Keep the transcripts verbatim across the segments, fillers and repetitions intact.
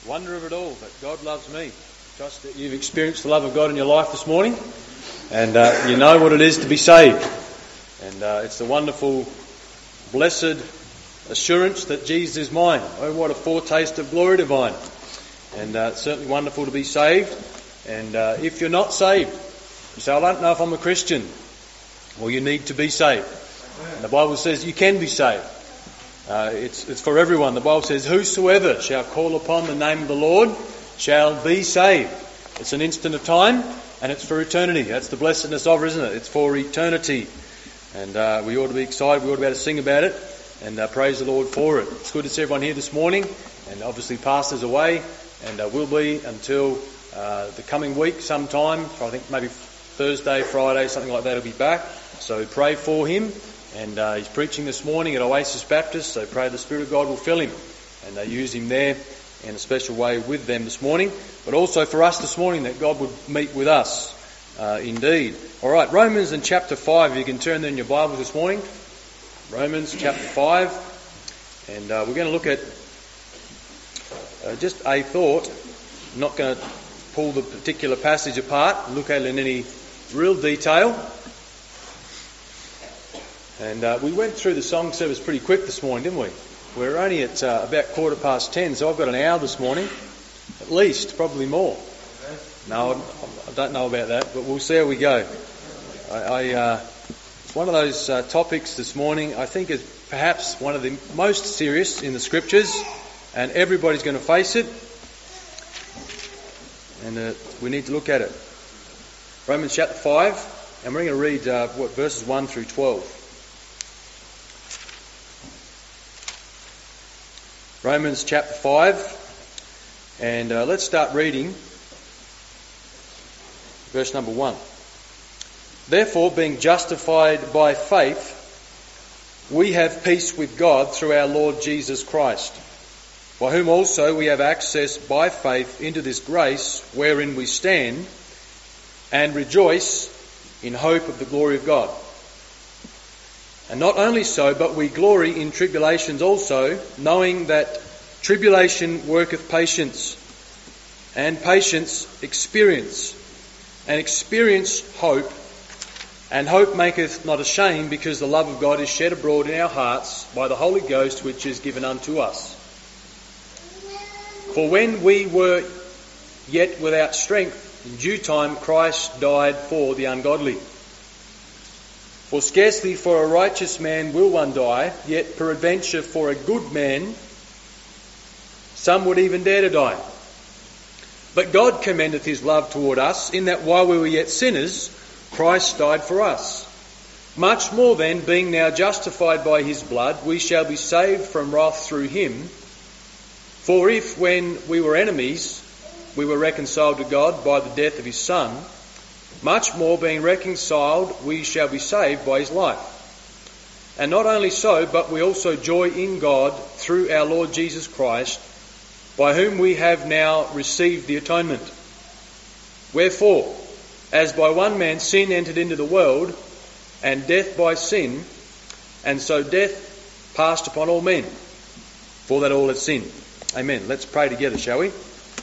Wonder of it all, that God loves me. Trust that you've experienced the love of God in your life this morning, and uh, you know what it is to be saved. And uh, it's the wonderful, blessed assurance that Jesus is mine. Oh, what a foretaste of glory divine. And uh, it's certainly wonderful to be saved. And uh, if you're not saved, you say, I don't know if I'm a Christian. Well, you need to be saved. And the Bible says you can be saved. Uh, it's, it's for everyone. The Bible says, whosoever shall call upon the name of the Lord shall be saved. It's an instant of time, and it's for eternity. That's the blessedness of it, isn't it? It's for eternity. And uh, we ought to be excited. We ought to be able to sing about it and uh, praise the Lord for it. It's good to see everyone here this morning, and obviously Pastor's away, and uh, will be until uh, the coming week sometime. I think maybe Thursday, Friday, something like that, he'll be back. So pray for him. And uh, he's preaching this morning at Oasis Baptist, so pray the Spirit of God will fill him and they use him there in a special way with them this morning. But also for us this morning, that God would meet with us uh, indeed. All right, Romans in chapter five, if you can turn there in your Bibles this morning. Romans chapter five, and uh, we're going to look at uh, just a thought. I'm not going to pull the particular passage apart, look at it in any real detail. And uh, we went through the song service pretty quick this morning, didn't we? We're only at uh, about quarter past ten, so I've got an hour this morning. At least, probably more. No, I don't know about that, but we'll see how we go. I, I uh, it's one of those uh, topics this morning I think is perhaps one of the most serious in the Scriptures, and everybody's going to face it. And uh, we need to look at it. Romans chapter five, and we're going to read uh, what, verses one through twelve. Romans chapter five, and uh, let's start reading verse number one. Therefore, being justified by faith, we have peace with God through our Lord Jesus Christ, by whom also we have access by faith into this grace wherein we stand, and rejoice in hope of the glory of God. And not only so, but we glory in tribulations also, knowing that tribulation worketh patience, and patience experience, and experience hope, and hope maketh not ashamed, because the love of God is shed abroad in our hearts by the Holy Ghost which is given unto us. For when we were yet without strength, in due time Christ died for the ungodly. For scarcely for a righteous man will one die, yet peradventure for a good man some would even dare to die. But God commendeth his love toward us, in that while we were yet sinners, Christ died for us. Much more then, being now justified by his blood, we shall be saved from wrath through him. For if, when we were enemies, we were reconciled to God by the death of his Son, much more, being reconciled, we shall be saved by his life. And not only so, but we also joy in God through our Lord Jesus Christ, by whom we have now received the atonement. Wherefore, as by one man sin entered into the world, and death by sin, and so death passed upon all men, for that all have sinned. Amen. Let's pray together, shall we?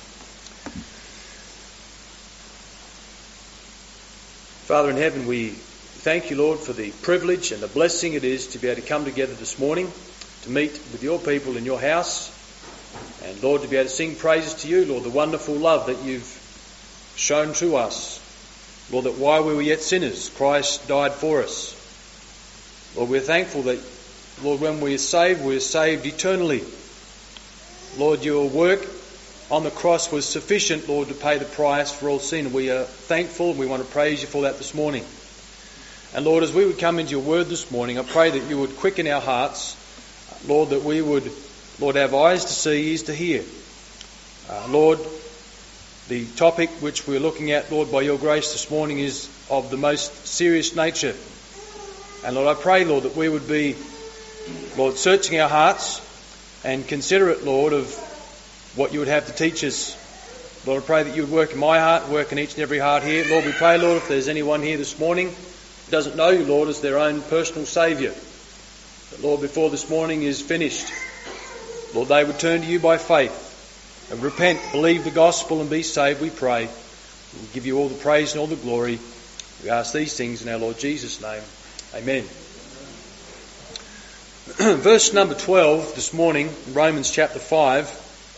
Father in heaven, we thank you, Lord, for the privilege and the blessing it is to be able to come together this morning to meet with your people in your house. And Lord, to be able to sing praises to you, Lord, the wonderful love that you've shown to us. Lord, that while we were yet sinners, Christ died for us. Lord, we're thankful that, Lord, when we are saved, we are saved eternally. Lord, your work on the cross was sufficient, Lord, to pay the price for all sin. We are thankful and we want to praise you for that this morning. And Lord, as we would come into your word this morning, I pray that you would quicken our hearts. Lord, that we would, Lord, have eyes to see, ears to hear. Uh, Lord, the topic which we're looking at, Lord, by your grace this morning is of the most serious nature. And Lord, I pray, Lord, that we would be, Lord, searching our hearts and considerate, Lord, of what you would have to teach us. Lord, I pray that you would work in my heart, work in each and every heart here. Lord, we pray, Lord, if there's anyone here this morning who doesn't know you, Lord, as their own personal Saviour, that, Lord, before this morning is finished, Lord, they would turn to you by faith. And repent, believe the gospel and be saved, we pray. We'll give you all the praise and all the glory. We ask these things in our Lord Jesus' name. Amen. Verse number twelve this morning, Romans chapter five.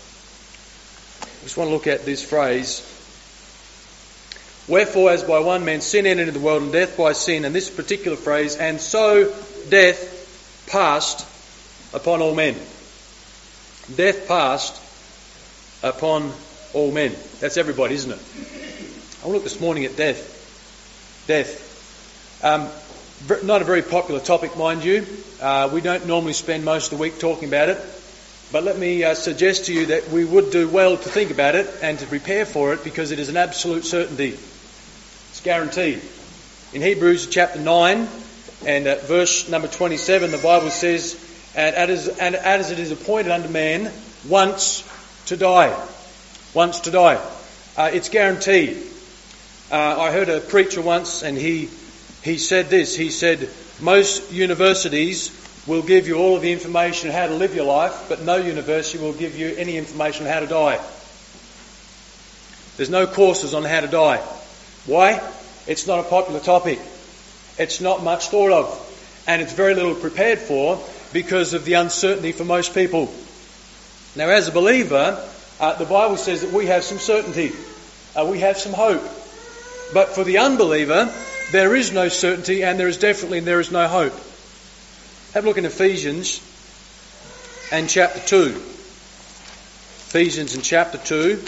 I just want to look at this phrase. Wherefore, as by one man sin entered into the world, and death by sin, and this particular phrase, and so death passed upon all men. Death passed upon all men. That's everybody, isn't it? I want to look this morning at death. Death. Um, not a very popular topic, mind you. Uh, we don't normally spend most of the week talking about it. But let me uh, suggest to you that we would do well to think about it and to prepare for it, because it is an absolute certainty. It's guaranteed. In Hebrews chapter nine and at verse number twenty-seven, the Bible says, and as, and as it is appointed unto man once to die. Once to die. Uh, it's guaranteed. Uh, I heard a preacher once, and he he said this. He said, most universities will give you all of the information on how to live your life, but no university will give you any information on how to die. There's no courses on how to die. Why? It's not a popular topic. It's not much thought of. And it's very little prepared for because of the uncertainty for most people. Now, as a believer, uh, the Bible says that we have some certainty. Uh, we have some hope. But for the unbeliever, there is no certainty, and there is definitely there is no hope. Have a look in Ephesians and chapter two. Ephesians and chapter two.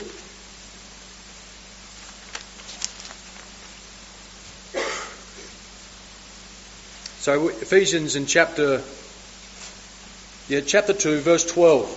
So Ephesians in chapter yeah, chapter two, verse twelve.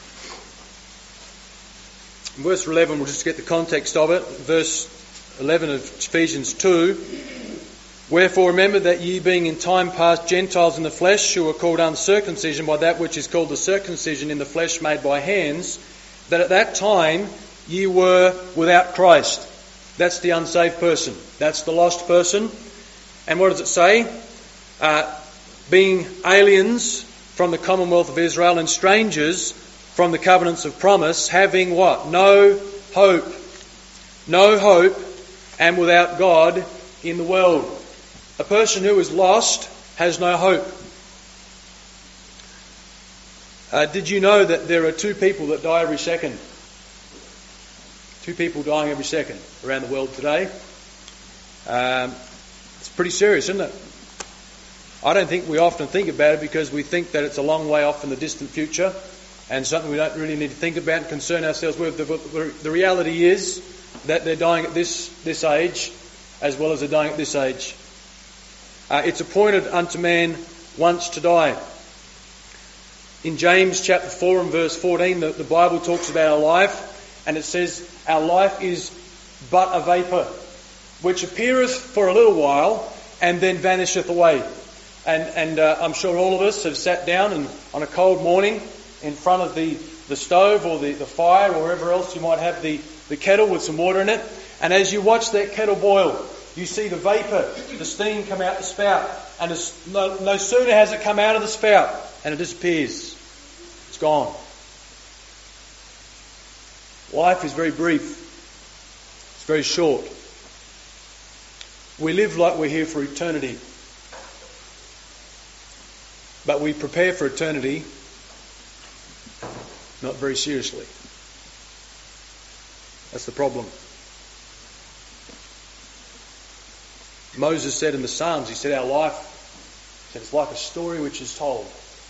In verse eleven, we'll just get the context of it. Verse eleven of Ephesians two. Wherefore remember that ye being in time past Gentiles in the flesh, who were called uncircumcision by that which is called the circumcision in the flesh made by hands, that at that time ye were without Christ. That's the unsaved person. That's the lost person. And what does it say? Uh, being aliens from the commonwealth of Israel and strangers from the covenants of promise, having what? No hope. No hope, and without God in the world. A person who is lost has no hope. Uh, did you know that there are two people that die every second? Two people dying every second around the world today. Um, it's pretty serious, isn't it? I don't think we often think about it because we think that it's a long way off in the distant future and something we don't really need to think about and concern ourselves with. The, the, the reality is that they're dying at this, this age as well as they're dying at this age. Uh, it's appointed unto man once to die. In James chapter four and verse fourteen, the, the Bible talks about our life, and it says, our life is but a vapour, which appeareth for a little while, and then vanisheth away. And, and uh, I'm sure all of us have sat down and on a cold morning in front of the, the stove or the, the fire or wherever else you might have the, the kettle with some water in it. And as you watch that kettle boil, you see the vapour, the steam come out the spout. And it's no, no sooner has it come out of the spout and it disappears. It's gone. Life is very brief. It's very short. We live like we're here for eternity. But we prepare for eternity not very seriously. That's the problem. Moses said in the Psalms, he said, our life, he said, it's like a story which is told.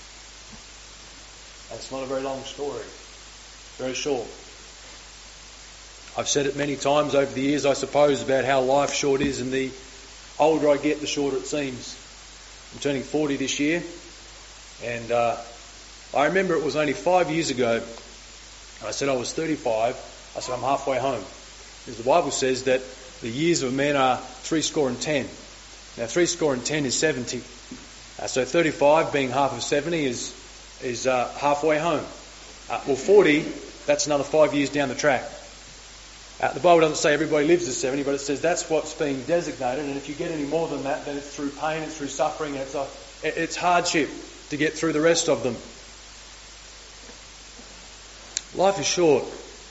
And it's not a very long story. Very short. I've said it many times over the years, I suppose, about how life short is, and the older I get, the shorter it seems. I'm turning forty this year, and uh, I remember it was only five years ago, and I said I was thirty-five, I said I'm halfway home. Because the Bible says that the years of men are three score and ten. Now three score and ten is seventy. Uh, so thirty-five being half of seventy is is uh, halfway home. Uh, well, forty, that's another five years down the track. Uh, the Bible doesn't say everybody lives to seventy, but it says that's what's being designated, and if you get any more than that, then it's through pain, it's through suffering, and it's, a, it's hardship to get through the rest of them. Life is short.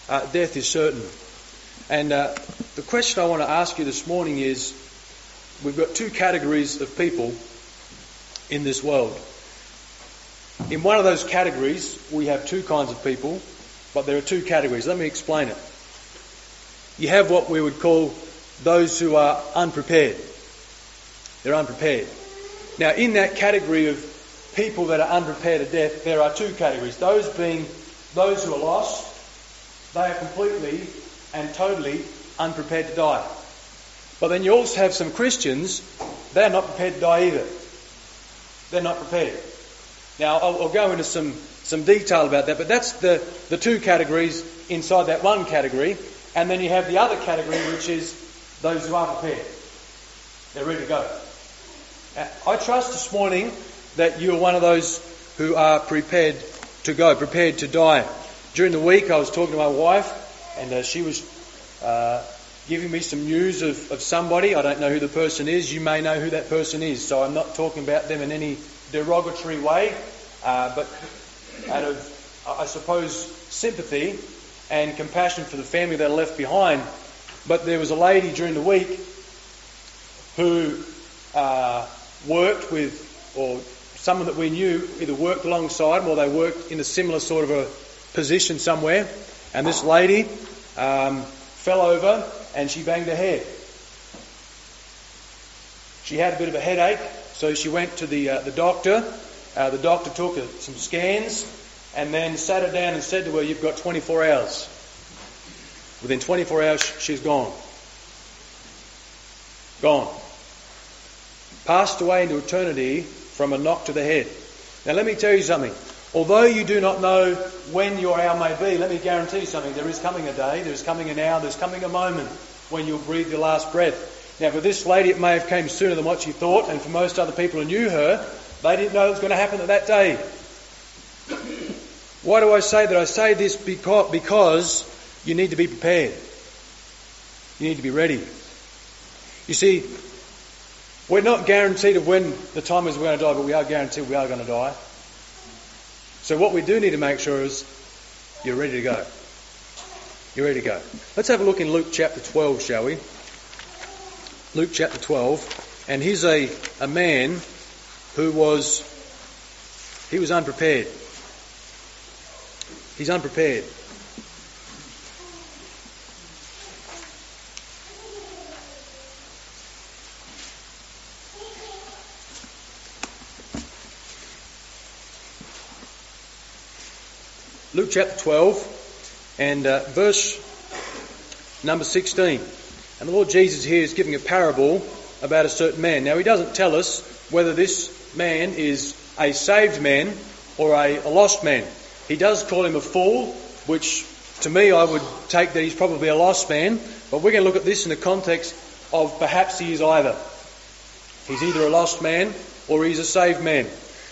uh, death is certain. And uh, the question I want to ask you this morning is, we've got two categories of people in this world. In one of those categories, we have two kinds of people, but there are two categories. Let me explain it. You have what we would call those who are unprepared. They're unprepared. Now, in that category of people that are unprepared to death, there are two categories. Those being those who are lost, they are completely and totally unprepared to die. But then you also have some Christians, they're not prepared to die either. They're not prepared. Now, I'll, I'll go into some, some detail about that, but that's the, the two categories inside that one category. And then you have the other category, which is those who are prepared. They're ready to go. I trust this morning that you are one of those who are prepared to go, prepared to die. During the week I was talking to my wife, and uh, she was uh, giving me some news of, of somebody. I don't know who the person is. You may know who that person is, so I'm not talking about them in any derogatory way, uh, but out of, I suppose, sympathy and compassion for the family that are left behind. But there was a lady during the week who uh, worked with, or someone that we knew either worked alongside them or they worked in a similar sort of a position somewhere. And this lady um, fell over and she banged her head. She had a bit of a headache, so she went to the uh, the doctor. Uh, the doctor took uh, some scans and then sat her down and said to her, "You've got twenty-four hours. Within twenty-four hours, she's gone. Gone. Passed away into eternity from a knock to the head." Now let me tell you something. Although you do not know when your hour may be, let me guarantee you something. There is coming a day, there is coming an hour, there's coming a moment when you'll breathe your last breath. Now for this lady it may have came sooner than what she thought, and for most other people who knew her, they didn't know it was going to happen at that day. Why do I say that? I say this because, because you need to be prepared. You need to be ready. You see, we're not guaranteed of when the time is we're going to die, but we are guaranteed we are going to die. So what we do need to make sure is you're ready to go. You're ready to go. Let's have a look in Luke chapter twelve, shall we? Luke chapter twelve. And here's a, a man who was, he was unprepared. He's unprepared. Luke chapter twelve and uh, verse number sixteen. And the Lord Jesus here is giving a parable about a certain man. Now he doesn't tell us whether this man is a saved man or a, a lost man. He does call him a fool, which to me I would take that he's probably a lost man. But we're going to look at this in the context of perhaps he is either. He's either a lost man or he's a saved man.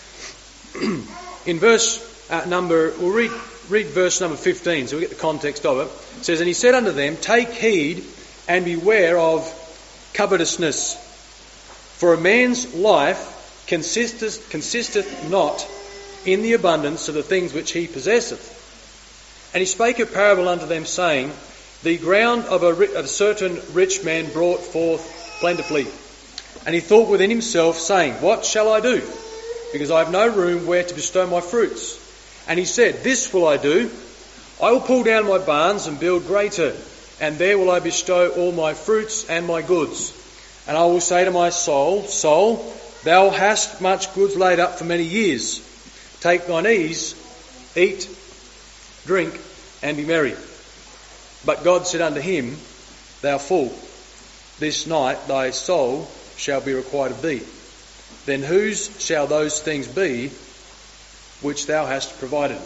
In verse uh, number, we'll read, read verse number fifteen so we get the context of it. It says, "And he said unto them, Take heed and beware of covetousness. For a man's life consisteth, consisteth not in the abundance of the things which he possesseth. And he spake a parable unto them, saying, The ground of a, of a certain rich man brought forth plentifully. And he thought within himself, saying, What shall I do? Because I have no room where to bestow my fruits. And he said, This will I do. I will pull down my barns and build greater, and there will I bestow all my fruits and my goods. And I will say to my soul, Soul, thou hast much goods laid up for many years. Take thine ease, eat, drink, and be merry. But God said unto him, Thou fool, this night thy soul shall be required of thee. Then whose shall those things be which thou hast provided?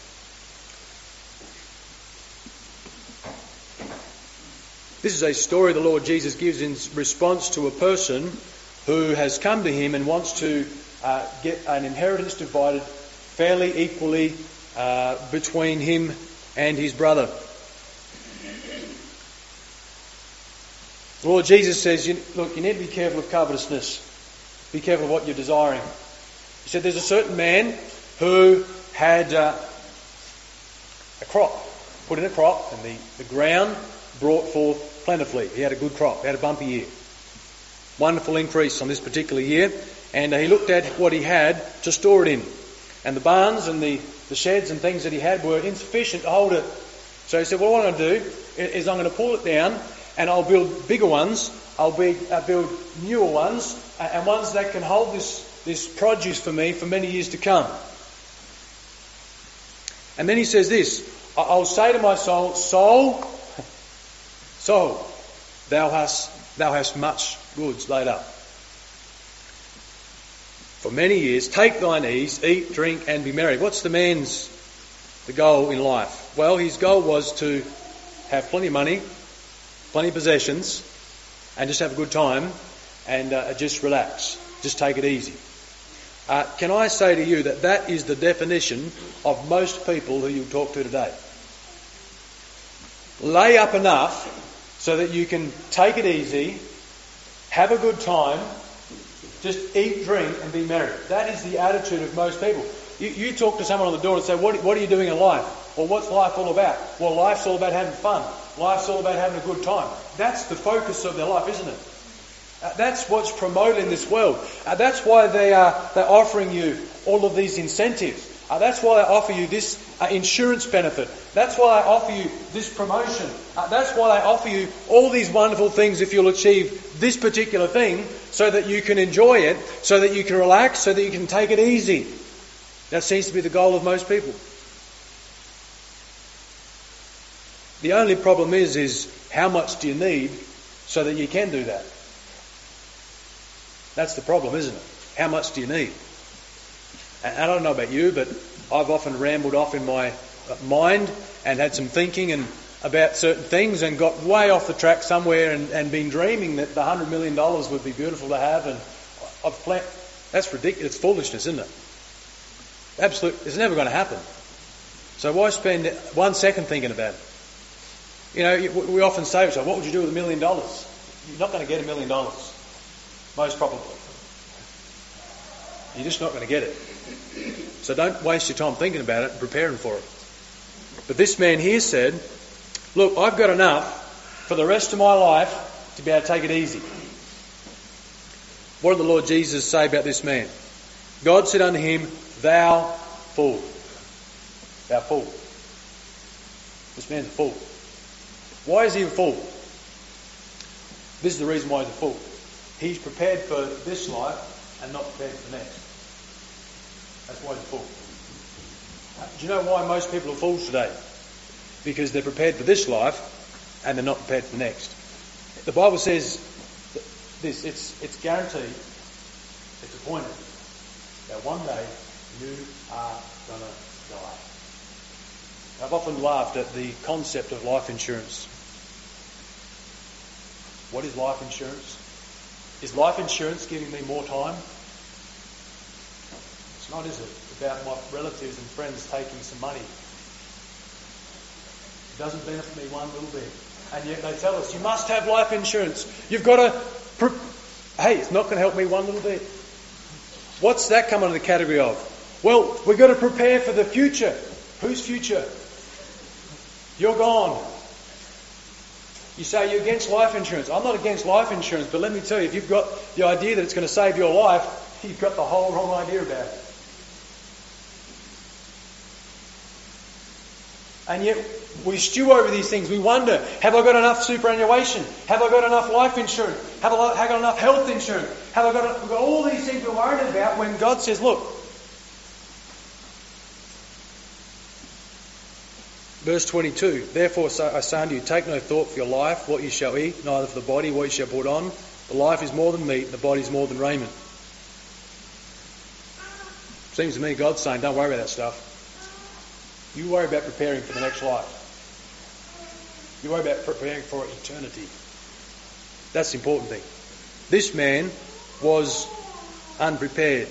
This is a story the Lord Jesus gives in response to a person who has come to him and wants to uh, get an inheritance divided fairly equally uh, between him and his brother. The Lord Jesus says, you, look, you need to be careful of covetousness. Be careful of what you're desiring. He said there's a certain man who had uh, a crop. put in a crop, and the, the ground brought forth plentifully. He had a good crop. He had a bumpy year. Wonderful increase on this particular year. And uh, he looked at what he had to store it in. And the barns and the, the sheds and things that he had were insufficient to hold it. So he said, well, what I'm going to do is I'm going to pull it down and I'll build bigger ones. I'll be, uh, build newer ones uh, and ones that can hold this, this produce for me for many years to come. And then he says this, I'll say to my soul, soul, soul, thou hast, thou hast much goods laid up for many years. Take thine ease, eat, drink, and be merry. What's the man's the goal in life? Well, his goal was to have plenty of money, plenty of possessions, and just have a good time and uh, just relax, just take it easy. Uh, can I say to you that that is the definition of most people who you talk to today? Lay up enough so that you can take it easy, have a good time, just eat, drink and be merry. That is the attitude of most people. You, you talk to someone on the door and say, what, what are you doing in life? Well, what's life all about? Well, life's all about having fun. Life's all about having a good time. That's the focus of their life, isn't it? Uh, that's what's promoted in this world. Uh, that's why they are they're offering you all of these incentives. Uh, that's why they offer you this uh, insurance benefit. That's why they offer you this promotion. Uh, that's why they offer you all these wonderful things if you'll achieve this particular thing, so that you can enjoy it, so that you can relax, so that you can take it easy. That seems to be the goal of most people. The only problem is, is how much do you need so that you can do that? That's the problem, isn't it? How much do you need? And I don't know about you, but I've often rambled off in my mind and had some thinking and about certain things and got way off the track somewhere and, and been dreaming that the one hundred million dollars would be beautiful to have. And I've planned. That's ridiculous. It's foolishness, isn't it? Absolutely. It's never going to happen. So why spend one second thinking about it? You know, we often say, so what would you do with a million dollars? You're not going to get a million dollars. Most probably. You're just not going to get it. So don't waste your time thinking about it and preparing for it. But this man here said, look, I've got enough for the rest of my life to be able to take it easy. What did the Lord Jesus say about this man? God said unto him, thou fool. Thou fool. This man's a fool. Why is he a fool? This is the reason why he's a fool. He's prepared for this life and not prepared for the next. That's why he's a fool. Do you know why most people are fools today? Because they're prepared for this life and they're not prepared for the next. The Bible says this, it's, it's guaranteed, it's appointed, that one day you are going to die. I've often laughed at the concept of life insurance. What is life insurance? Is life insurance giving me more time? It's not, is it? It's about my relatives and friends taking some money. It doesn't benefit me one little bit. And yet they tell us, you must have life insurance. You've got to... Pre- hey, it's not going to help me one little bit. What's that come under the category of? Well, we've got to prepare for the future. Whose future? You're gone. You say you're against life insurance. I'm not against life insurance, but let me tell you, if you've got the idea that it's going to save your life, you've got the whole wrong idea about it. And yet we stew over these things. We wonder, have I got enough superannuation? Have I got enough life insurance? Have I got enough health insurance? Have I got, we've got all these things we're worried about when God says, look, verse twenty-two, therefore I say unto you, take no thought for your life, what you shall eat, neither for the body, what you shall put on. The life is more than meat, and the body is more than raiment. Seems to me God's saying, don't worry about that stuff. You worry about preparing for the next life. You worry about preparing for eternity. That's the important thing. This man was unprepared.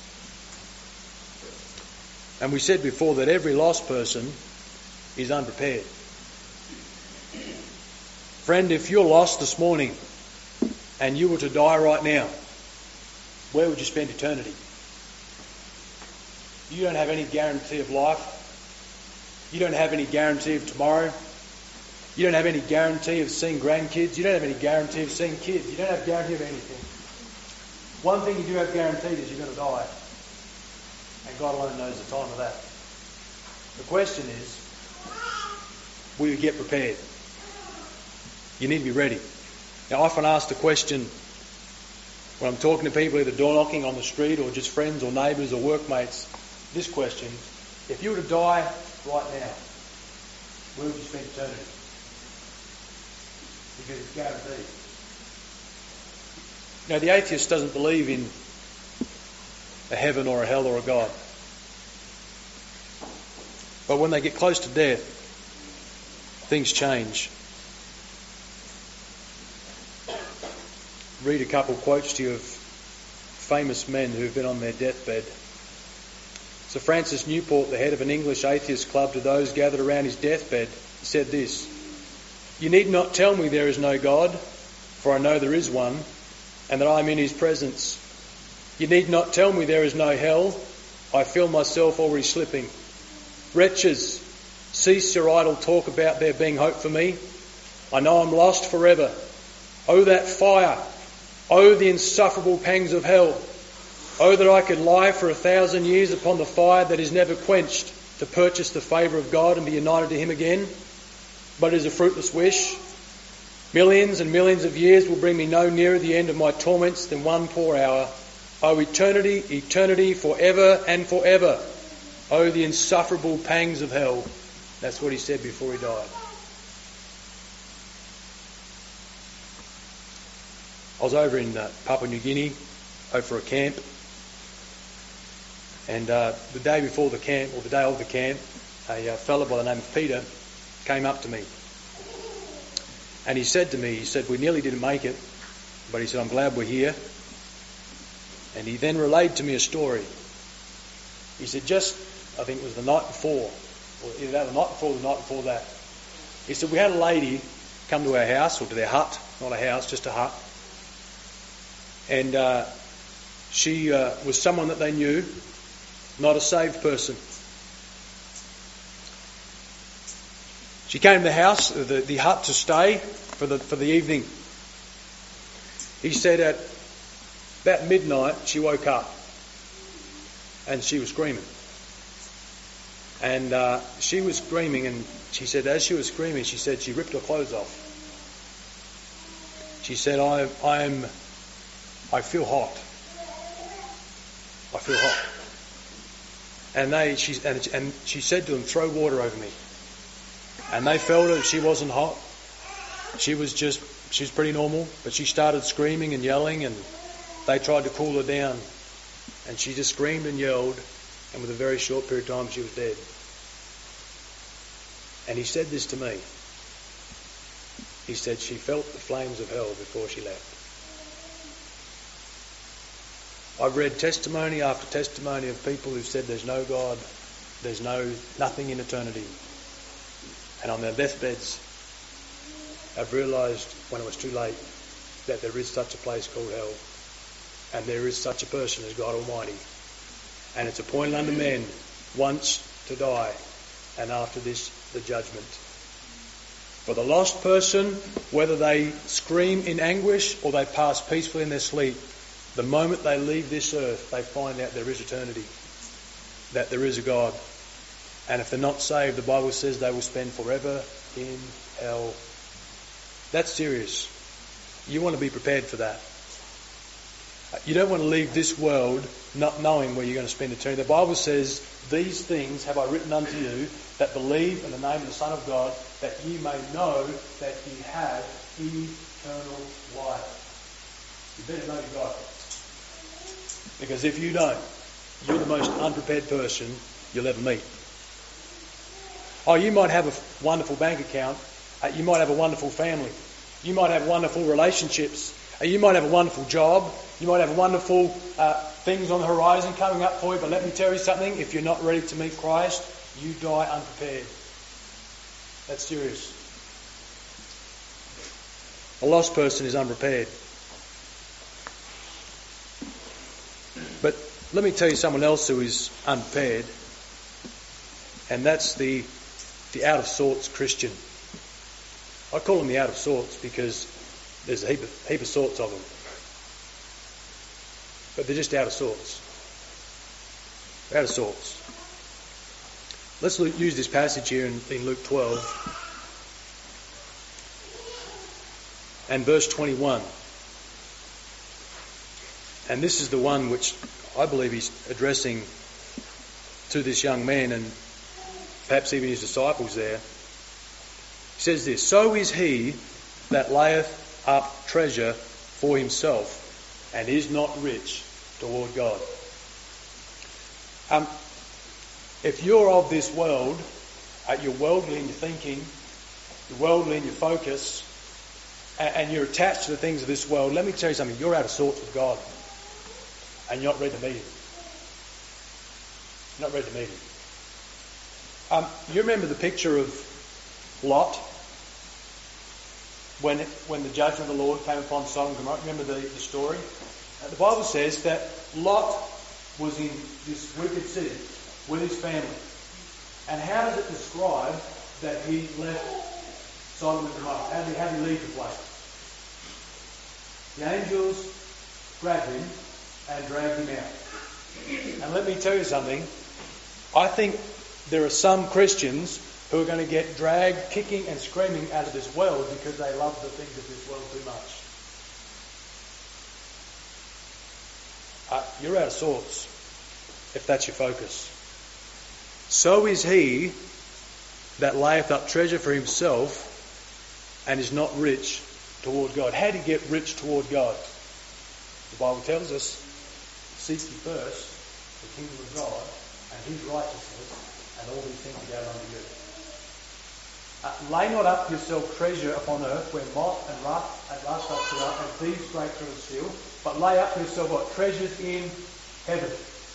And we said before that every lost person is unprepared. Friend, if you're lost this morning and you were to die right now, where would you spend eternity? You don't have any guarantee of life. You don't have any guarantee of tomorrow. You don't have any guarantee of seeing grandkids. You don't have any guarantee of seeing kids. You don't have guarantee of anything. One thing you do have guaranteed is you're going to die. And God alone knows the time of that. The question is, will you get prepared? You need to be ready. Now, I often ask the question when I'm talking to people, either door knocking on the street or just friends or neighbours or workmates, this question: if you were to die right now, where would you spend eternity? Because it's guaranteed. Now, the atheist doesn't believe in a heaven or a hell or a God. But when they get close to death, things change. Read a couple quotes to you of famous men who've been on their deathbed. Sir Francis Newport, the head of an English atheist club, to those gathered around his deathbed, said this: "You need not tell me there is no God, for I know there is one, and that I am in his presence. You need not tell me there is no hell. I feel myself already slipping. Wretches, cease your idle talk about there being hope for me. I know I'm lost forever. Oh, that fire! Oh, the insufferable pangs of hell! Oh, that I could lie for a thousand years upon the fire that is never quenched to purchase the favour of God and be united to him again. But it is a fruitless wish. Millions and millions of years will bring me no nearer the end of my torments than one poor hour. Oh, eternity, eternity, forever and forever. Oh, the insufferable pangs of hell." That's what he said before he died. I was over in uh, Papua New Guinea, over for a camp. And uh, the day before the camp, or the day of the camp, a uh, fellow by the name of Peter came up to me. And he said to me, he said, "We nearly didn't make it, but he said, I'm glad we're here." And he then relayed to me a story. He said, just, I think it was the night before, or either that, the night before or the night before that. He said, we had a lady come to our house, or to their hut, not a house, just a hut. And uh, she uh, was someone that they knew, not a saved person. She came to the house, the, the hut, to stay for the for the evening. He said at about midnight she woke up and she was screaming. And uh, she was screaming, and she said as she was screaming, she said she ripped her clothes off. She said, I I am I feel hot. I feel hot. And they she and, and she said to them, throw water over me. And they felt her. She wasn't hot. She was just, she was pretty normal. But she started screaming and yelling, and they tried to cool her down. And she just screamed and yelled, and with a very short period of time she was dead. And he said this to me. He said she felt the flames of hell before she left. I've read testimony after testimony of people who said there's no God, there's no nothing in eternity. And on their deathbeds, I've realised when it was too late that there is such a place called hell, and there is such a person as God Almighty. And it's appointed unto men once to die, and after this the judgment. For the lost person, whether they scream in anguish or they pass peacefully in their sleep, the moment they leave this earth, they find out there is eternity, that there is a God. And if they're not saved, the Bible says they will spend forever in hell. That's serious. You want to be prepared for that. You don't want to leave this world not knowing where you're going to spend eternity. The Bible says, these things have I written unto you that believe in the name of the Son of God, that ye may know that ye have eternal life. You better know you got it. Because if you don't, you're the most unprepared person you'll ever meet. Oh, you might have a wonderful bank account. Uh, you might have a wonderful family. You might have wonderful relationships. Uh, you might have a wonderful job. You might have wonderful uh, things on the horizon coming up for you. But let me tell you something. If you're not ready to meet Christ, you die unprepared. That's serious. A lost person is unprepared. But let me tell you someone else who is unprepared. And that's the the out of sorts Christian. I call them the out of sorts because there's a heap of, heap of sorts of them. But they're just out of sorts. Out of sorts. Let's look, use this passage here in, in Luke twelve and verse twenty-one. And this is the one which I believe he's addressing to this young man and perhaps even his disciples there. He says this, "So is he that layeth up treasure for himself and is not rich toward God." Um, if you're of this world, uh, you're worldly in your thinking, you're worldly in your focus, and, and you're attached to the things of this world, let me tell you something, you're out of sorts with God. And you're not ready to meet him. You're not ready to meet him. Um, you remember the picture of Lot when when the judgment of the Lord came upon Sodom and Gomorrah? Remember the, the story? Uh, the Bible says that Lot was in this wicked city with his family. And how does it describe that he left Sodom and Gomorrah? How did he, how did he leave the place? The angels grabbed him and dragged him out. And let me tell you something. I think there are some Christians who are going to get dragged, kicking and screaming out of this world because they love the things of this world too much. Uh, you're out of sorts if that's your focus. So is he that layeth up treasure for himself and is not rich toward God. How do you get rich toward God? The Bible tells us, seek ye first the kingdom of God and his righteousness, and all these things are given unto you. Uh, lay not up yourself treasure upon earth, where moth and rust and rust doth corrupt, and thieves break through and steal, but lay up yourself what? Treasures in heaven.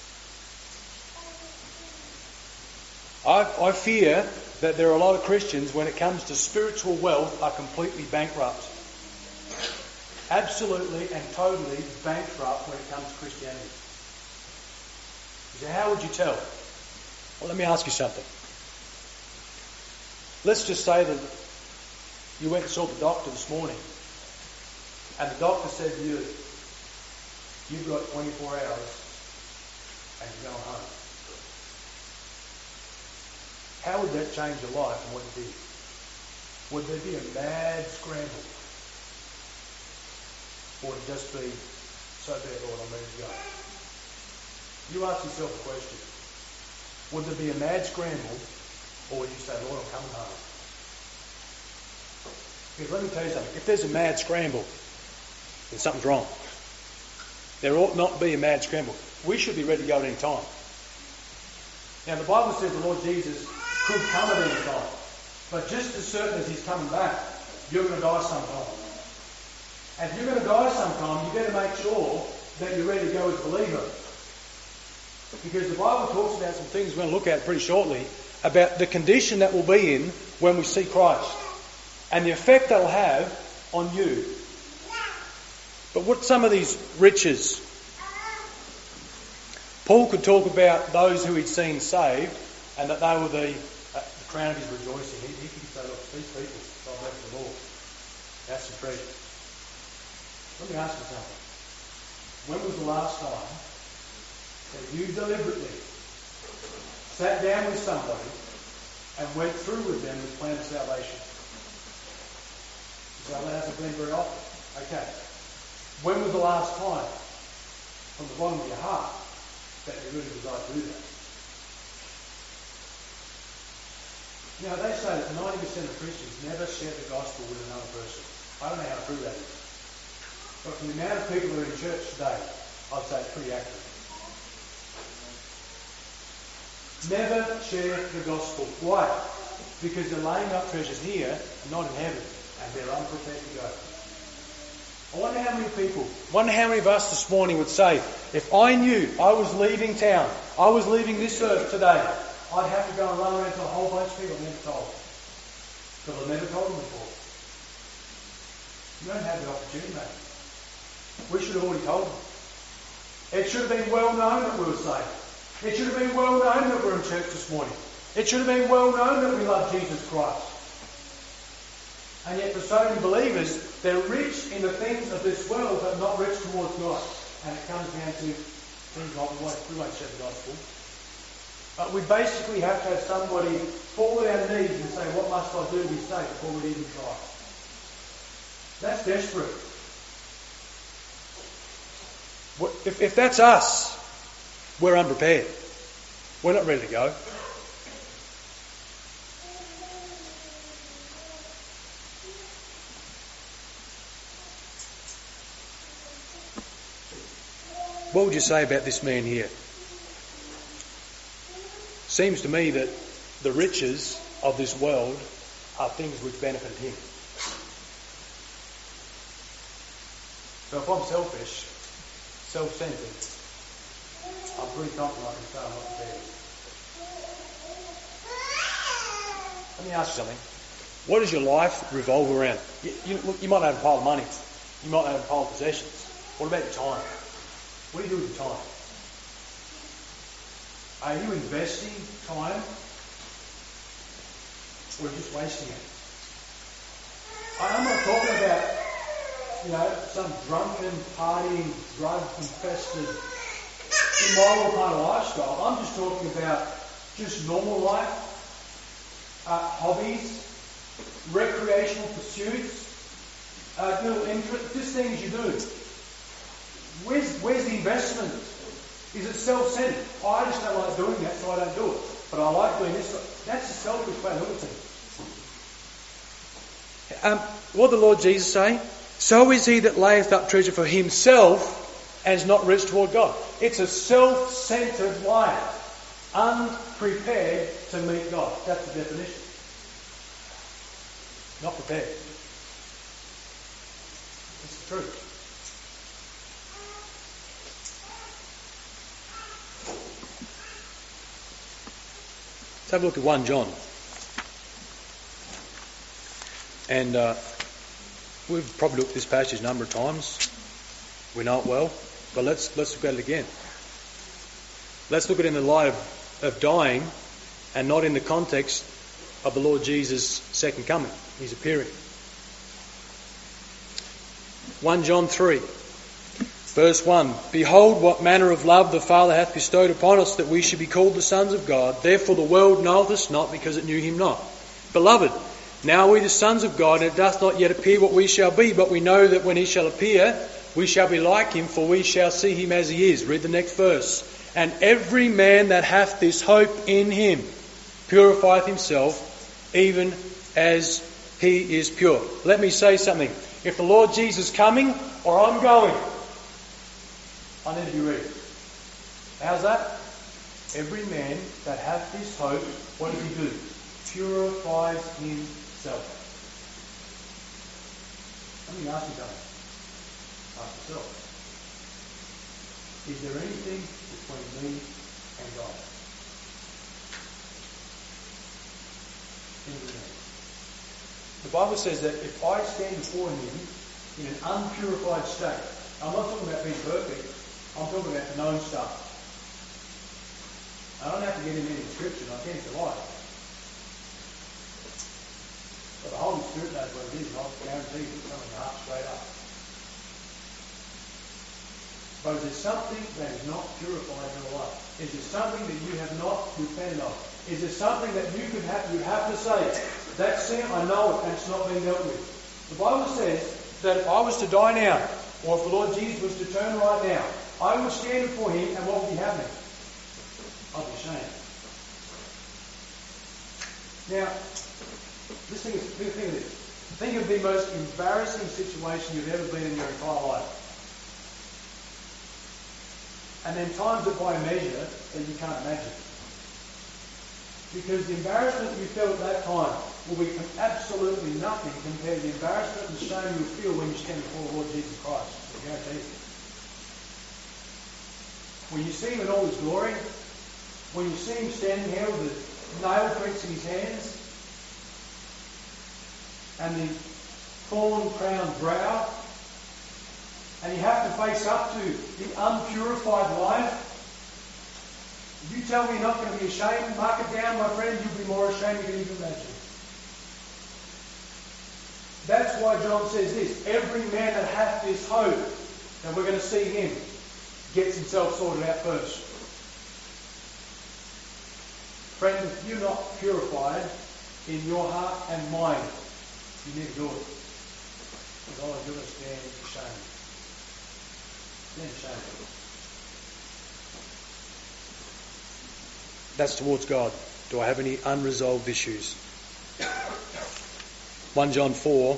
I, I fear that there are a lot of Christians, when it comes to spiritual wealth, are completely bankrupt. Absolutely and totally bankrupt when it comes to Christianity. So how would you tell? Well, let me ask you something. Let's just say that you went and saw the doctor this morning, and the doctor said to you, "You've got twenty-four hours and you're going home." How would that change your life and what you did? Would there be a mad scramble? Or would it just be, "So be it, Lord, I'm ready to go"? You ask yourself a question. Would there be a mad scramble, or would you say, "Lord, I'm coming home"? Because let me tell you something. If there's a mad scramble, then something's wrong. There ought not be a mad scramble. We should be ready to go at any time. Now, the Bible says the Lord Jesus could come at any time. But just as certain as he's coming back, you're going to die sometime. And if you're going to die sometime, you better make sure that you're ready to go as a believer. Because the Bible talks about some things we're going to look at pretty shortly about the condition that we'll be in when we see Christ and the effect that'll have on you. But what some of these riches? Paul could talk about those who he'd seen saved and that they were the, uh, the crown of his rejoicing. He, he could say, "Look, these people have left the Lord. That's some treasure." Let me ask you something. When was the last time that you deliberately sat down with somebody and went through with them the plan of salvation? So that hasn't been very often. Okay. When was the last time, from the bottom of your heart, that you really desire to do that? You know, they say that ninety percent of Christians never share the gospel with another person. I don't know how true that is. But from the amount of people who are in church today, I'd say it's pretty accurate. Never share the gospel. Why? Because they're laying up treasures here and not in heaven, and they're unprepared to go. I wonder how many people, I wonder how many of us this morning would say, if I knew I was leaving town, I was leaving this earth today, I'd have to go and run around to a whole bunch of people I've never told. Because I've never told them before. You don't have the opportunity, mate. We should have already told them. It should have been well known that we were saved. It should have been well known that we're in church this morning. It should have been well known that we love Jesus Christ. And yet for so many believers, they're rich in the things of this world but not rich towards God. And it comes down to things like we won't, we won't share the gospel. But we basically have to have somebody fall at our knees and say, what must I do to be saved, before we even try. That's desperate. If, if that's us, we're unprepared. We're not ready to go. What would you say about this man here? Seems to me that the riches of this world are things which benefit him. So if I'm selfish, self-centered, I'm pretty confident I can say I'm not prepared. Let me ask you something. What does your life revolve around? You, you, look, you might not have a pile of money. You might not have a pile of possessions. What about your time? What do you do with your time? Are you investing time, or just wasting it? I'm not talking about, you know, some drunken, partying, drug-infested, immoral kind of lifestyle. I'm just talking about just normal life, uh, hobbies, recreational pursuits, uh, little interests, just things you do. Where's, where's the investment? Is it self-centered? Oh, I just don't like doing that, so I don't do it. But I like doing this. That's a selfish way to look at things. Um, what did the Lord Jesus say? So is he that layeth up treasure for himself and is not rich toward God. It's a self-centered life. Unprepared to meet God. That's the definition. Not prepared. It's the truth. Let's have a look at First John. And uh, we've probably looked at this passage a number of times. We know it well. But let's let's look at it again. Let's look at it in the light of, of dying and not in the context of the Lord Jesus' second coming. He's appearing. First John three. Verse one, Behold what manner of love the Father hath bestowed upon us, that we should be called the sons of God. Therefore the world knoweth us not, because it knew him not. Beloved, now are we the sons of God, and it doth not yet appear what we shall be, but we know that when he shall appear, we shall be like him, for we shall see him as he is. Read the next verse. And every man that hath this hope in him purifieth himself, even as he is pure. Let me say something. If the Lord Jesus is coming, or I'm going, I need to be ready. How's that? Every man that hath this hope, what does he do? Purifies himself. Let me ask you something. Ask yourself. Is there anything between me and God? Anything? The Bible says that if I stand before him in an unpurified state, I'm not talking about being perfect, I'm talking about the known stuff. I don't have to get into any description, I can't survive. But the Holy Spirit knows what it is, and I'll guarantee you it's coming up straight up. But is there something that is not purified in your life? Is there something that you have not repented of? Is there something that you could have you have to say, that sin, I know it, and it's not being dealt with? The Bible says that if I was to die now, or if the Lord Jesus was to turn right now, I would stand before him, and what would be happening? I'd be ashamed. Now, just think of, think of this. Think of the most embarrassing situation you've ever been in your entire life. And then times it by a measure that you can't imagine. Because the embarrassment you felt at that time will be absolutely nothing compared to the embarrassment and shame you'll feel when you stand before the Lord Jesus Christ. I guarantee you. When you see him in all his glory, when you see him standing here with the nail prints in his hands, and the thorn-crowned brow, and you have to face up to the unpurified life, If you tell me you're not going to be ashamed, mark it down, my friend, you'll be more ashamed than you can even imagine. That's why John says this, every man that hath this hope, and we're going to see him, gets himself sorted out first. Friend, if you're not purified in your heart and mind, you need to do it. Because all you're going to stand ashamed. Stand ashamed. That's towards God. Do I have any unresolved issues? First John four,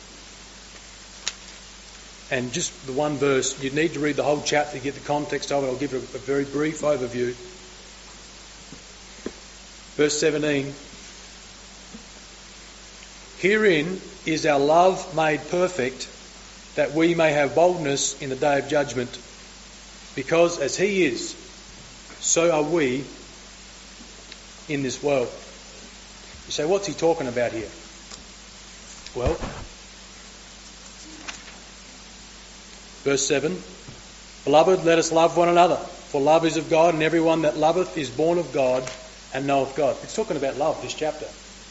and just the one verse, you need to read the whole chapter to get the context of it. I'll give it a, a very brief overview. Verse seventeen, herein is our love made perfect, that we may have boldness in the day of judgment, because as he is, so are we in this world. You say, what's he talking about here? Well, verse seven, beloved, let us love one another, for love is of God, and everyone that loveth is born of God and knoweth God. It's talking about love, this chapter.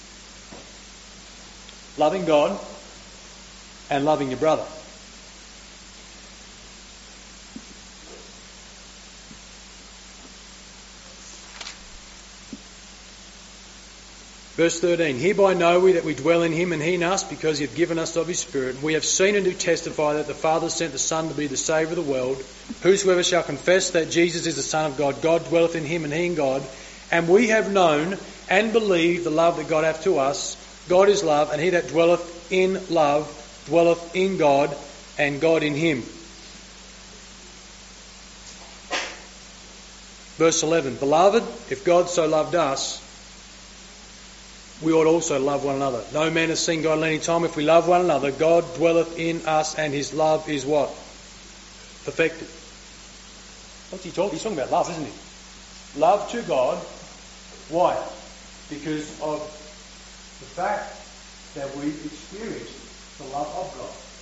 Loving God and loving your brother. Verse thirteen, hereby know we that we dwell in him and he in us, because he hath given us of his Spirit. We have seen and do testify that the Father sent the Son to be the Saviour of the world. Whosoever shall confess that Jesus is the Son of God, God dwelleth in him and he in God. And we have known and believed the love that God hath to us. God is love, and he that dwelleth in love dwelleth in God, and God in him. Verse eleven, beloved, if God so loved us, we ought also love one another. No man has seen God at any time. If we love one another, God dwelleth in us, and his love is what? Perfected. What's he talking? He's talking about love, isn't he? Love to God. Why? Because of the fact that we experience the love of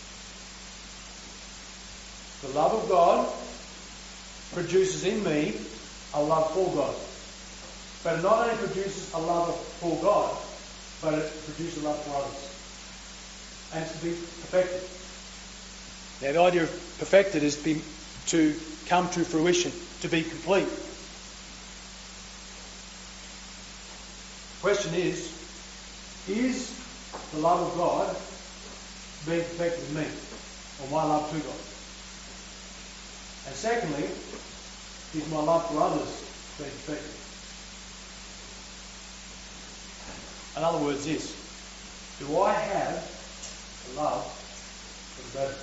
God. The love of God produces in me a love for God. But it not only produces a love for God, but it produces a love for others. And it's to be perfected. Now the idea of perfected is to, be, to come to fruition, to be complete. Question is, is the love of God being perfected in me, or my love to God? And secondly, is my love for others being perfected? In other words, this, do I have a love for the brethren?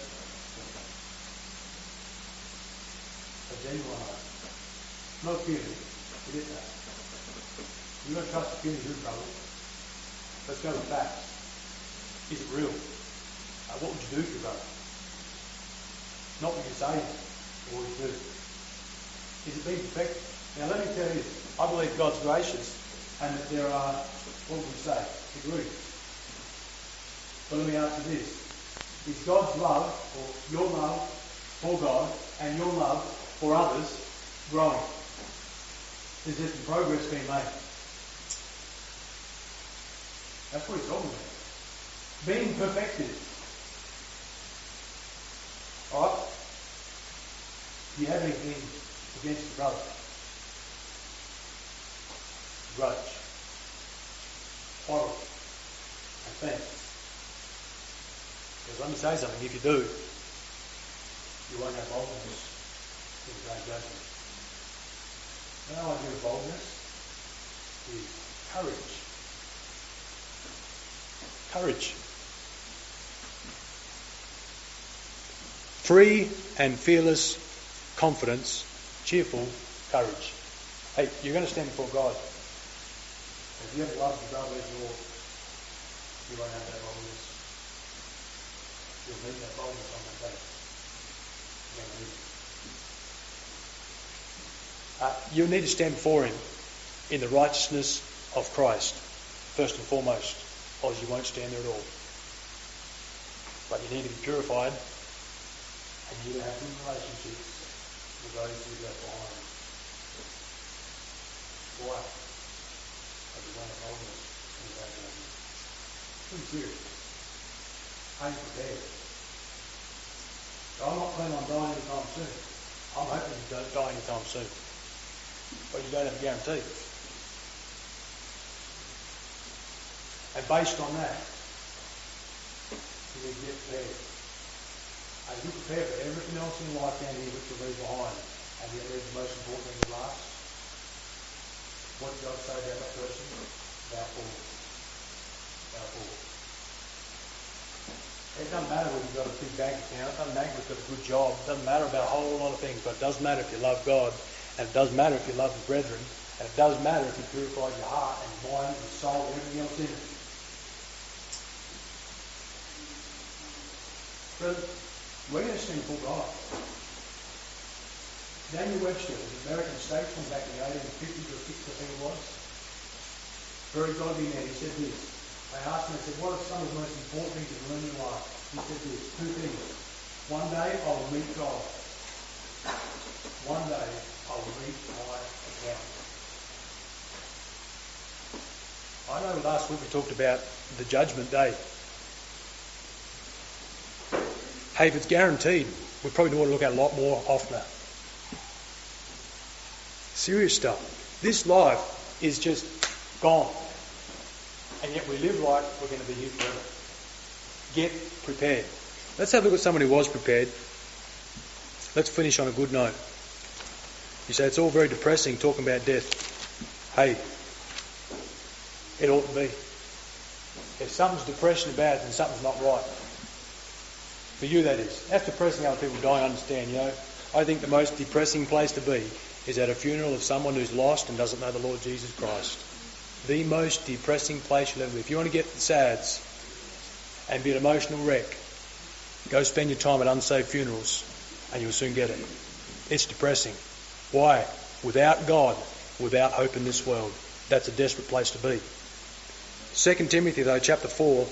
A genuine love. Not feeling. Forget that. You've got to trust the feelings of your brother. Let's go with facts. Is it real? Uh, what would you do for your brother? Not what you say, or what you do. Is it being perfected? Now let me tell you this. I believe God's gracious, and that there are, what would we say, degrees. But let me ask you this. Is God's love, or your love for God, and your love for others growing? Is there some progress being made? That's what he's talking about. Being perfected. Alright? Do you have anything against your brother? Grudge, quarrel, offence. Because let me say something, if you do, you won't have boldness in the day of judgment. No idea of boldness is courage. Courage. Free and fearless confidence, cheerful courage. Hey, you're going to stand before God. If you haven't loved your brother as your, you won't have that boldness. You'll need that boldness on that day. You'll need it. Uh, you'll need to stand before him in the righteousness of Christ, first and foremost, or you won't stand there at all. But you need to be purified, and you need to have good relationships with those who go behind. Why? Because he won't hold us. Pretty serious. Are you prepared? So I'm not planning on dying anytime soon. I'm hoping you don't die anytime soon. But you don't have a guarantee. And based on that, you need to get prepared. Are you prepared for everything else in life down here which you'll leave behind? And yet leave the most important thing to last? What did God say about that person? Thou fool. Thou fool. It doesn't matter whether you've got a big bank account, it doesn't matter if you've got a good job, it doesn't matter about a whole lot of things, but it does matter if you love God, and it does matter if you love your brethren, and it does matter if you purify your heart and your mind, your soul, everything else in it. So, we're going to stand for God. Daniel Webster was an American statesman back in the eighteen fifties or sixties, I think it was. Very godly man. He said this. I asked him, I said, what are some of the most important things you've learned in life? He said this, two things. One day I will meet God. One day I will meet my account. I know last week we talked about the judgment day. Hey, if it's guaranteed, we probably ought to look at it a lot more often. Serious stuff. This life is just gone. And yet we live like we're going to be here forever. Get prepared. Let's have a look at someone who was prepared. Let's finish on a good note. You say it's all very depressing talking about death. Hey, it ought to be. If something's depression about it, then something's not right. For you, that is. That's depressing. Other people don't understand, you know. I think the most depressing place to be is at a funeral of someone who's lost and doesn't know the Lord Jesus Christ. The most depressing place you'll ever be. If you want to get the sads and be an emotional wreck, go spend your time at unsaved funerals and you'll soon get it. It's depressing. Why? Without God, without hope in this world. That's a desperate place to be. Second Timothy, though, chapter four.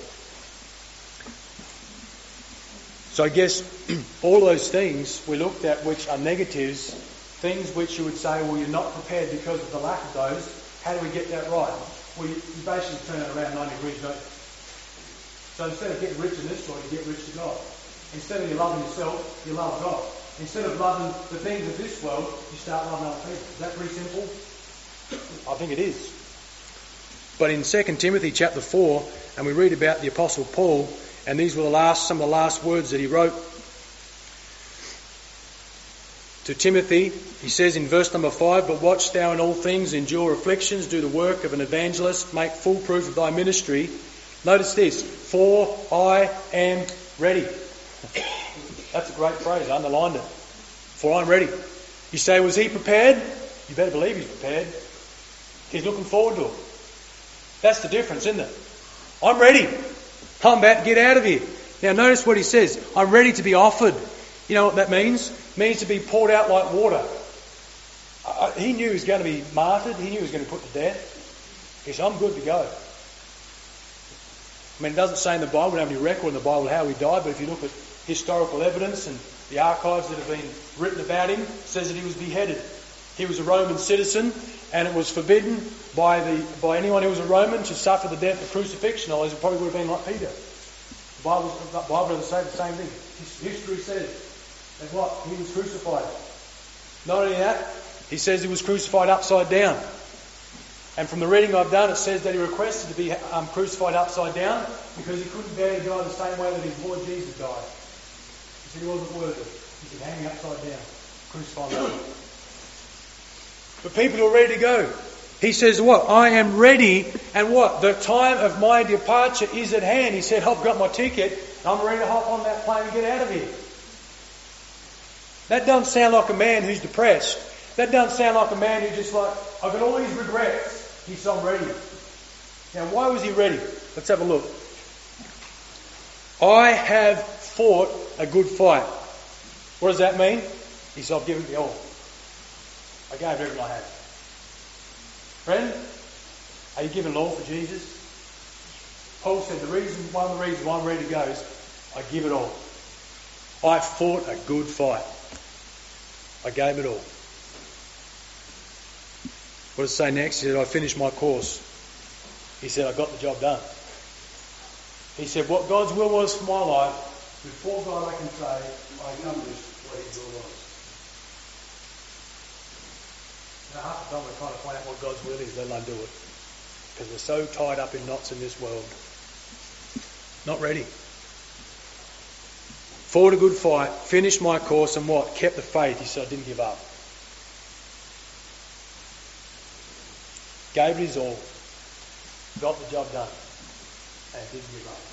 So I guess all those things we looked at which are negatives, things which you would say, well, you're not prepared because of the lack of those. How do we get that right? Well, you, you basically turn it around ninety degrees, don't you? So instead of getting rich in this world, you get rich to God. Instead of you loving yourself, you love God. Instead of loving the things of this world, you start loving other people. Is that pretty simple? I think it is. But in Second Timothy chapter four, and we read about the Apostle Paul, and these were the last, some of the last words that he wrote to Timothy. He says in verse number five, but watch thou in all things, endure afflictions, do the work of an evangelist, make full proof of thy ministry. Notice this, for I am ready. That's a great phrase, I underlined it. For I'm ready. You say, was he prepared? You better believe he's prepared. He's looking forward to it. That's the difference, isn't it? I'm ready. I'm about to get out of here. Now notice what he says. I'm ready to be offered. You know what that means? It means to be poured out like water. Uh, he knew he was going to be martyred. He knew he was going to be put to death. He said, I'm good to go. I mean, it doesn't say in the Bible, we don't have any record in the Bible how he died, but if you look at historical evidence and the archives that have been written about him, it says that he was beheaded. He was a Roman citizen, and it was forbidden by the by anyone who was a Roman to suffer the death of crucifixion, otherwise it probably would have been like Peter. The Bible, the Bible doesn't say the same thing. History says that what? He was crucified. Not only that, he says he was crucified upside down. And from the reading I've done, it says that he requested to be um, crucified upside down because he couldn't bear to die the same way that his Lord Jesus died. He said he wasn't worthy. He said, hang me upside down. Crucify me. But people who are ready to go. He says what? I am ready, and what? The time of my departure is at hand. He said, I've got my ticket, and I'm ready to hop on that plane and get out of here. That doesn't sound like a man who's depressed. That doesn't sound like a man who's just like, I've got all these regrets. He said, I'm ready. Now, why was he ready? Let's have a look. I have fought a good fight. What does that mean? He said, I've given it all. I gave everything I had. Friend, are you giving it all for Jesus? Paul said the reason, one of the reasons why I'm ready to go is I give it all. I fought a good fight. I gave it all. What does it say next? He said, I finished my course. He said, I got the job done. He said, what God's will was for my life, before God I can say, I accomplished what His will was. Now, half the time we're trying to find out what God's will is, let alone do it. Because we're so tied up in knots in this world. Not ready. Fought a good fight, finished my course, and what? Kept the faith. He said, I didn't give up. Gave it his all. Got the job done. And didn't give up.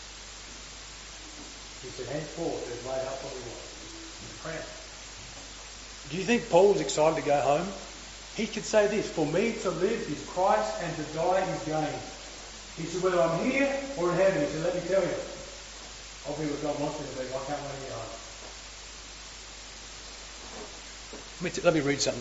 He said, henceforth, there's laid up what he was. Crown. Do you think Paul was excited to go home? He could say this, for me to live is Christ and to die is gain. He said, whether I'm here or in heaven, he said, let me tell you, I'll be where God wants me to be. I can't wait to get home. Let me, t- let me read something.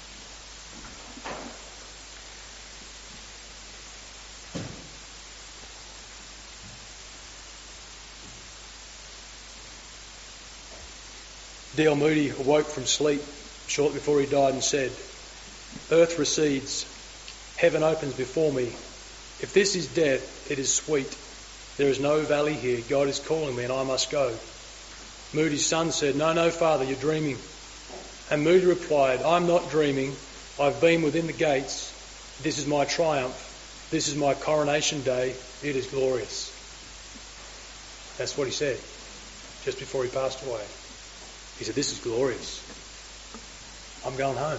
D L Moody awoke from sleep shortly before he died and said, earth recedes, heaven opens before me. If this is death, it is sweet. There is no valley here. God is calling me and I must go. Moody's son said, no, no, father, you're dreaming. And Moody replied, I'm not dreaming. I've been within the gates. This is my triumph. This is my coronation day. It is glorious. That's what he said just before he passed away. He said, this is glorious. I'm going home.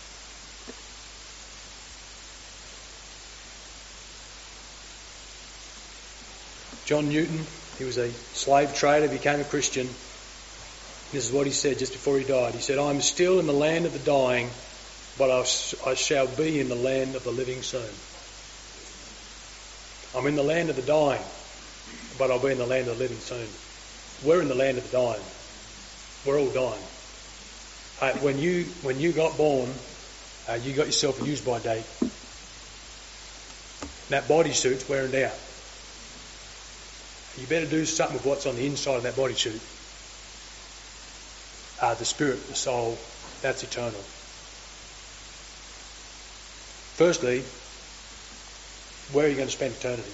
John Newton, he was a slave trader, became a Christian. This is what he said just before he died. He said, I'm still in the land of the dying, but I, I shall be in the land of the living soon. I'm in the land of the dying, but I'll be in the land of the living soon. We're in the land of the dying. We're all dying. Uh, when you when you got born, uh, you got yourself a use-by date. That bodysuit's wearing out. You better do something with what's on the inside of that bodysuit. Uh, the spirit, the soul, that's eternal. Firstly, where are you going to spend eternity?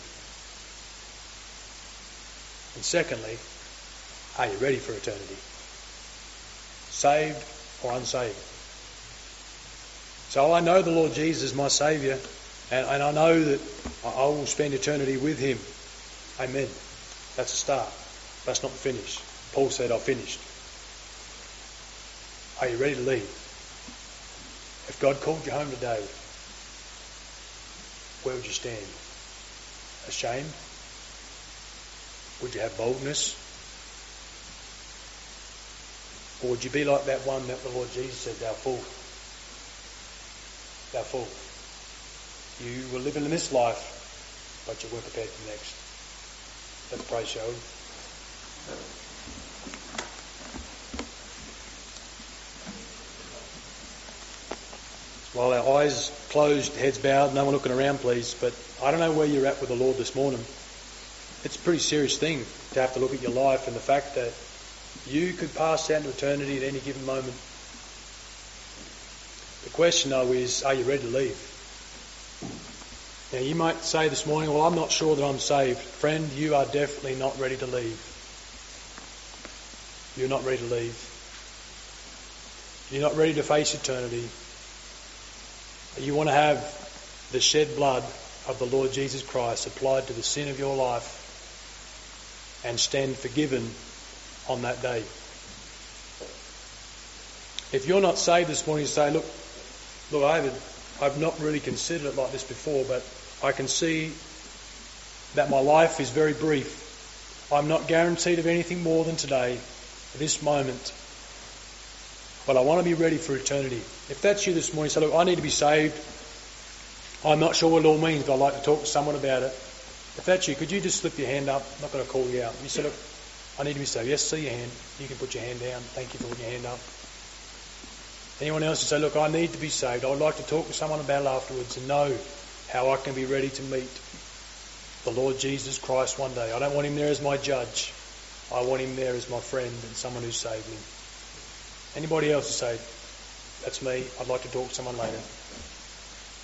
And secondly, are you ready for eternity? Saved or unsaved? So I know the Lord Jesus is my Saviour, and, and I know that I will spend eternity with Him. Amen. That's a start. That's not the finish. Paul said, I've finished. Are you ready to leave? If God called you home today, where would you stand? Ashamed? Would you have boldness? Or would you be like that one that the Lord Jesus said, thou fool? Thou fool. You were living in this life, but you weren't prepared for the next. Let's pray, shall we? While our eyes closed, heads bowed, no one looking around, please. But I don't know where you're at with the Lord this morning. It's a pretty serious thing to have to look at your life and the fact that you could pass out into eternity at any given moment. The question, though, is, are you ready to leave? Now, you might say this morning, well, I'm not sure that I'm saved. Friend, you are definitely not ready to leave. You're not ready to leave. You're not ready to face eternity. You want to have the shed blood of the Lord Jesus Christ applied to the sin of your life and stand forgiven on that day. If you're not saved this morning, you say, look, look, I haven't, I've not really considered it like this before, but I can see that my life is very brief. I'm not guaranteed of anything more than today, this moment. But I want to be ready for eternity. If that's you this morning, say, look, I need to be saved. I'm not sure what it all means, but I'd like to talk to someone about it. If that's you, could you just slip your hand up? I'm not going to call you out. You say, look, I need to be saved. Yes, see your hand. You can put your hand down. Thank you for putting your hand up. Anyone else who say, look, I need to be saved. I would like to talk to someone about it afterwards and know how I can be ready to meet the Lord Jesus Christ one day. I don't want Him there as my judge. I want Him there as my friend and someone who saved me. Anybody else who say, that's me, I'd like to talk to someone later.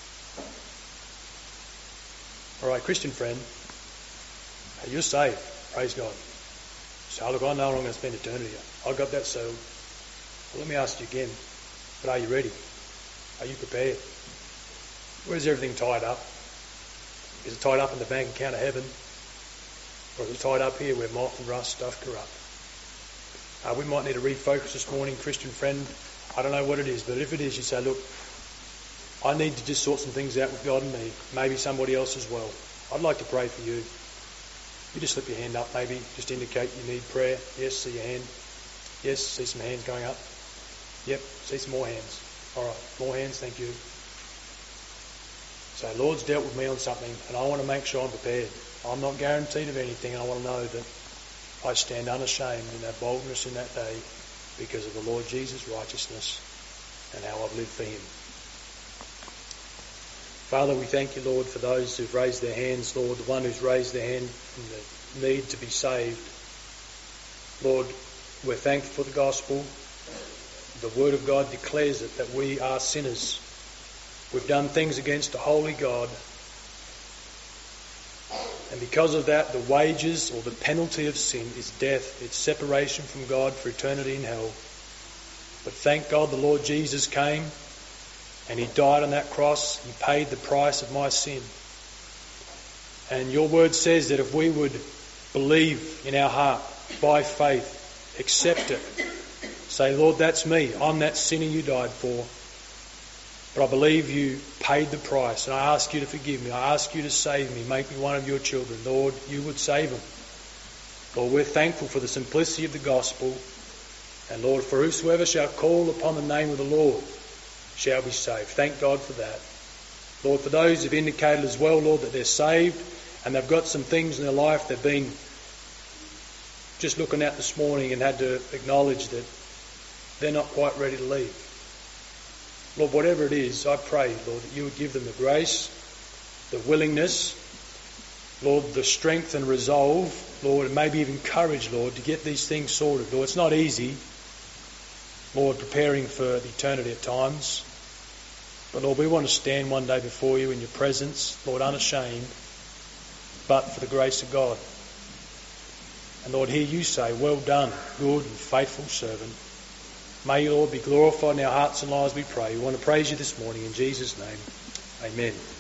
All right, Christian friend, you're saved. Praise God. So look, I know I'm going to spend eternity here. I got that settled. Well, let me ask you again, but are you ready? Are you prepared? Where's everything tied up? Is it tied up in the bank account of heaven? Or is it tied up here where moth and rust stuff corrupt? Uh, we might need to refocus this morning, Christian friend. I don't know what it is, but if it is, you say, look, I need to just sort some things out with God and me, maybe somebody else as well. I'd like to pray for you. You just slip your hand up, maybe, just indicate you need prayer. Yes, see your hand. Yes, see some hands going up. Yep, see some more hands. All right, more hands, thank you. So Lord's dealt with me on something, and I want to make sure I'm prepared. I'm not guaranteed of anything, and I want to know that I stand unashamed in that boldness in that day because of the Lord Jesus' righteousness and how I've lived for him. Father, we thank you, Lord, for those who've raised their hands, Lord, the one who's raised their hand in the need to be saved. Lord, we're thankful for the gospel. The word of God declares it, that we are sinners. We've done things against a holy God. And because of that, the wages or the penalty of sin is death. It's separation from God for eternity in hell. But thank God the Lord Jesus came and he died on that cross. He paid the price of my sin. And your word says that if we would believe in our heart by faith, accept it, say, Lord, that's me. I'm that sinner you died for. But I believe you paid the price, and I ask you to forgive me. I ask you to save me. Make me one of your children. Lord, you would save them. Lord, we're thankful for the simplicity of the gospel. And Lord, for whosoever shall call upon the name of the Lord shall be saved. Thank God for that. Lord, for those who've indicated as well, Lord, that they're saved and they've got some things in their life they've been just looking at this morning and had to acknowledge that they're not quite ready to leave. Lord, whatever it is, I pray, Lord, that you would give them the grace, the willingness, Lord, the strength and resolve, Lord, and maybe even courage, Lord, to get these things sorted. Lord, it's not easy, Lord, preparing for eternity at times. But Lord, we want to stand one day before you in your presence, Lord, unashamed, but for the grace of God. And Lord, hear you say, well done, good and faithful servant. May you, Lord, be glorified in our hearts and lives, we pray. We want to praise you this morning in Jesus' name. Amen.